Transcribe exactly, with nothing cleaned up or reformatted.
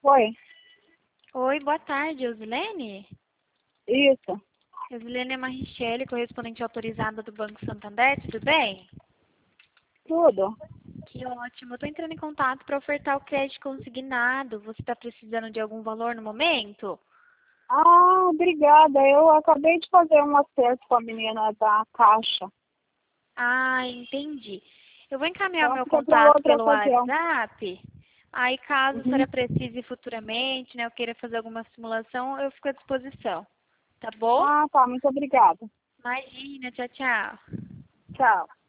Oi, Oi, boa tarde, Eusilene. isso, Eusilene é Marichele, correspondente autorizada do Banco Santander, tudo bem? tudo. Que ótimo, eu tô entrando em contato para ofertar o crédito consignado. Você está precisando de algum valor no momento? Ah, obrigada. Eu acabei de fazer um acerto com a menina da Caixa. Ah, entendi. Eu vou encaminhar o Então meu fica para contato outra pelo ocasião. WhatsApp. Aí, caso a Uhum. senhora precise futuramente, né, eu queira fazer alguma simulação, eu fico à disposição. Tá bom? Ah, tá, muito obrigada. Imagina, tchau, tchau. Tchau.